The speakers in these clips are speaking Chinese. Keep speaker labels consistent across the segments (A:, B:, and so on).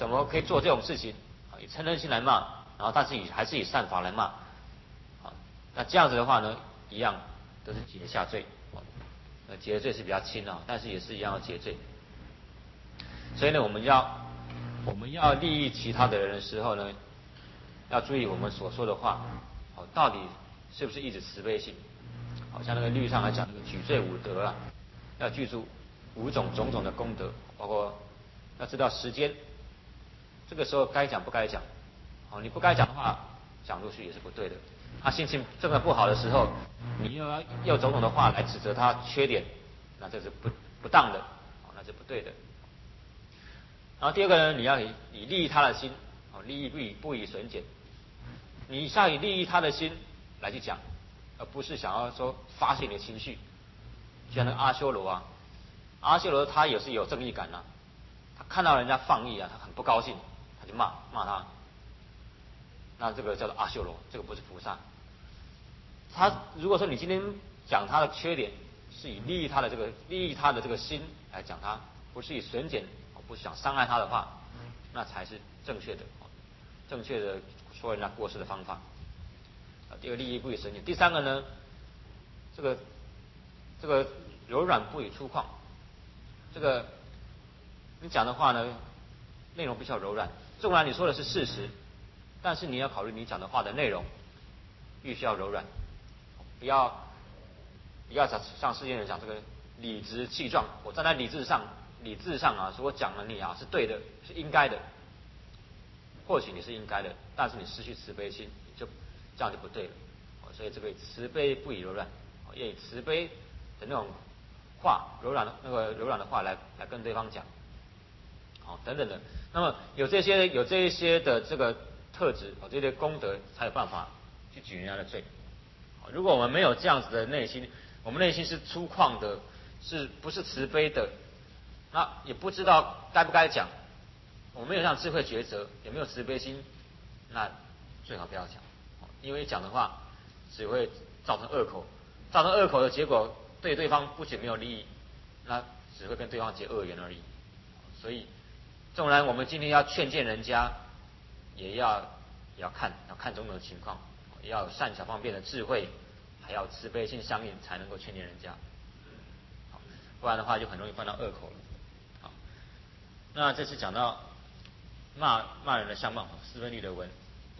A: 怎么可以做这种事情？以嗔恨心来骂，然后但是还是以善法来骂，啊，那这样子的话呢，一样都是结下罪，结的罪是比较轻啊，但是也是一样要结罪。所以呢，我们要利益其他的人的时候呢，要注意我们所说的话，到底是不是一直慈悲心？好像那个律上来讲，那个举罪五德啊，要记住5种种种的功德，包括要知道时间，这个时候该讲不该讲，你不该讲的话讲出去也是不对的。他心情真的不好的时候，你又要用种种的话来指责他缺点，那这是不当的，那是不对的。然后第二个呢，你要以利益他的心，利益不以损减，你是要以利益他的心来去讲，而不是想要说发泄你的情绪。就像那个阿修罗啊，阿修罗他也是有正义感啊，他看到人家放逸啊，他很不高兴，他就骂他。那这个叫做阿修罗，这个不是菩萨。他如果说你今天讲他的缺点，是以利益他的这个心来讲他，不是以损减，不是想伤害他的话，那才是正确的说人家过失的方法。第二，利益不以损减。第三个呢，这个柔软不以粗犷。这个你讲的话呢，内容比较柔软，纵然你说的是事实，但是你要考虑你讲的话的内容，必须要柔软，不要像世间人讲这个理直气壮。我站在理智上啊，说我讲了你啊是对的，是应该的。或许你是应该的，但是你失去慈悲心，你就这样就不对了。所以这个慈悲不以柔软，要以慈悲的那种话，柔软的话来跟对方讲，等等的。那么有这一些的这个特质，这些功德，才有办法去举人家的罪。如果我们没有这样子的内心，我们内心是粗犷的，是不是慈悲的？那也不知道该不该讲。我们没有这样智慧抉择，也没有慈悲心，那最好不要讲，因为讲的话只会造成恶口，造成恶口的结果对对方不仅没有利益，那只会跟对方结恶缘而已。所以，纵然我们今天要劝谏人家，也要看种种的情况，要有善巧方便的智慧，还要慈悲心相应，才能够劝谏人家。不然的话就很容易犯到恶口了。那这次讲到骂人的相貌，4分律的文。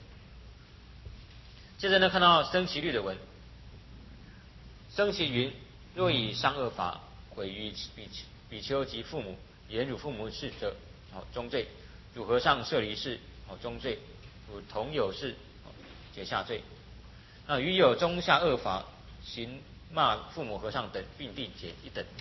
A: 接着呢，看到生其律的文。生其云：若以伤恶法毁于比丘及父母，言辱父母事者，中罪；辱和尚舍离事，中罪；辱同有事，结下罪。那余有中下恶法，行骂父母和尚等，并定解一等。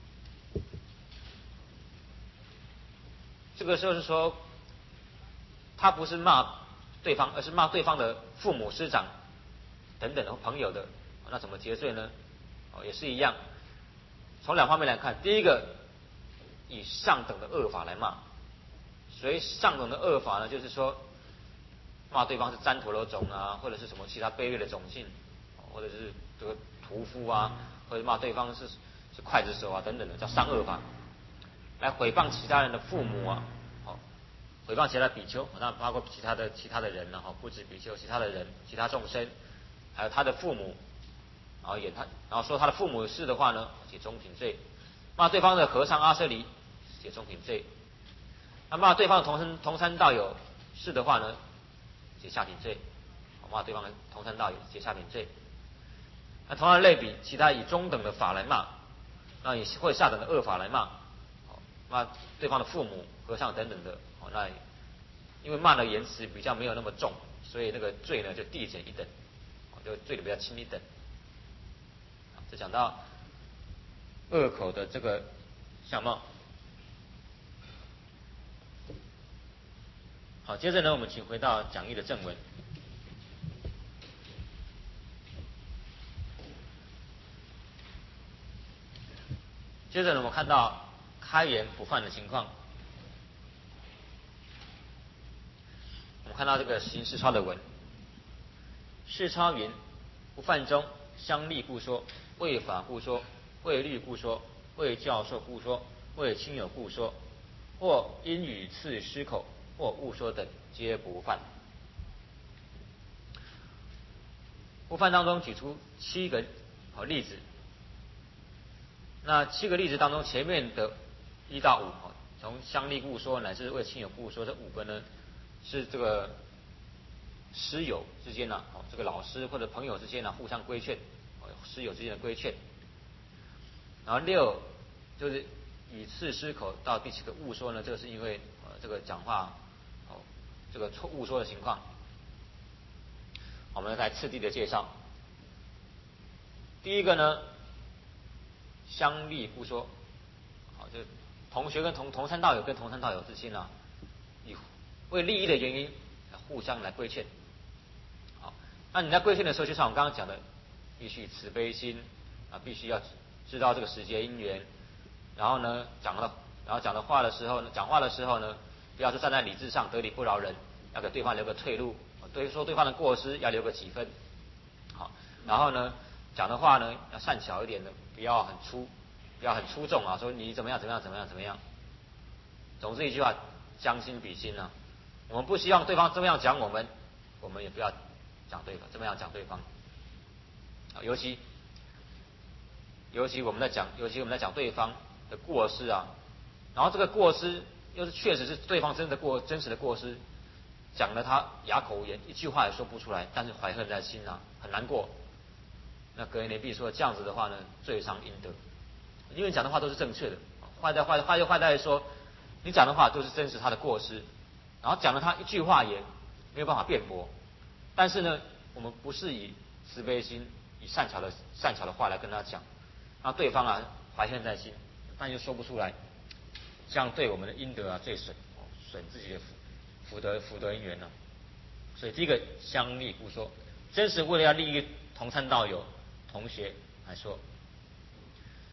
A: 这个时候是说，他不是骂对方，而是骂对方的父母师长等等的朋友的，那怎么结罪呢？也是一样，从2方面来看。第一个，以上等的恶法来骂。所以上等的恶法呢，就是说骂对方是旃陀罗种啊，或者是什么其他卑劣的种姓，或者是这个屠夫啊，或者骂对方是刽子手啊等等的，叫上恶法。来毁谤其他人的父母啊，毁谤其他的比丘，那包括其他的人呢，不止比丘，其他的人、其他众生，还有他的父母，然后说他的父母的事的话呢，解中品罪；骂对方的和尚阿舍离，解中品罪；那骂对方的同参道友事的话呢，解下品罪；骂对方的同参道友，解下品罪。那同样类比，其他以中等的法来骂，那以或者下等的恶法来骂。骂对方的父母、和尚等等的，那因为骂的言辞比较没有那么重，所以那个罪呢就递减一等，就罪的比较轻一等。这讲到恶口的这个相貌。好，接着呢，我们请回到讲义的正文。接着呢，我们看到开言不犯的情况。我们看到这个行世超的文。世超云：不犯中，相利故说，为法故说，为律故说，为教授故说，为亲友故说，或因语刺失口， 或误说等，皆不犯。不犯当中举出7个例子，那7个例子当中，前面的1到5，从相立故说乃至为亲友故说，这5个呢是这个师友之间呢，这个老师或者朋友之间呢互相规劝，师友之间的规劝。然后6就是以次失口到第7个误说呢，这个是因为这个讲话这个误说的情况。我们来次第的介绍。第一个呢，相立故说，就同学跟同参道友跟同参道友之间啊，以为利益的原因互相来规劝。好，那你在规劝的时候，就像我刚刚讲的，必须慈悲心啊，必须要知道这个时节因缘，然后呢讲的话的时候呢，不要是站在理智上得理不饶人，要给对方留个退路，说对方的过失要留个几分。好，然后呢讲的话呢要善巧一点的，不要很粗重啊，说你怎么样。总之一句话，将心比心啊。我们不希望对方这么样讲我们也不要讲对方这么样讲对方。尤其我们在讲对方的过失啊，然后这个过失又是确实是对方真实的过失，讲了他哑口无言，一句话也说不出来，但是怀恨在心啊，很难过。那格言联璧说，这样子的话呢，罪伤应得，因为讲的话都是正确的。坏在说，你讲的话都是真实他的过失，然后讲了他一句话也没有办法辩驳。但是呢，我们不是以慈悲心、以善巧的话来跟他讲，让对方啊怀恨在心，但又说不出来，这样对我们的阴德啊最损自己的福德因缘呢。所以第一个相立故说，真是为了要利益同参道友同学来说。